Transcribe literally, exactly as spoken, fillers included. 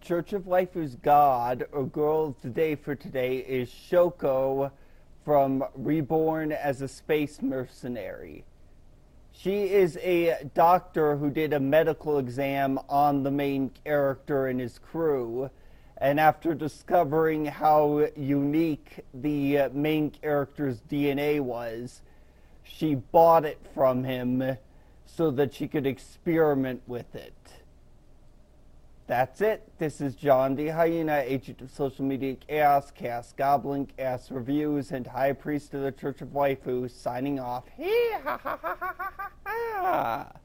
Church of Waifu's god, or girl of the day for today, is Shoko from Reborn as a Space Mercenary. She is a doctor who did a medical exam on the main character and his crew, and after discovering how unique the main character's D N A was, she bought it from him so that she could experiment with it. That's it. This is John D. Hyena, agent of social media chaos, chaos goblin, chaos reviews, and high priest of the Church of Waifu, signing off. Hee ha ha ha ha ha ha.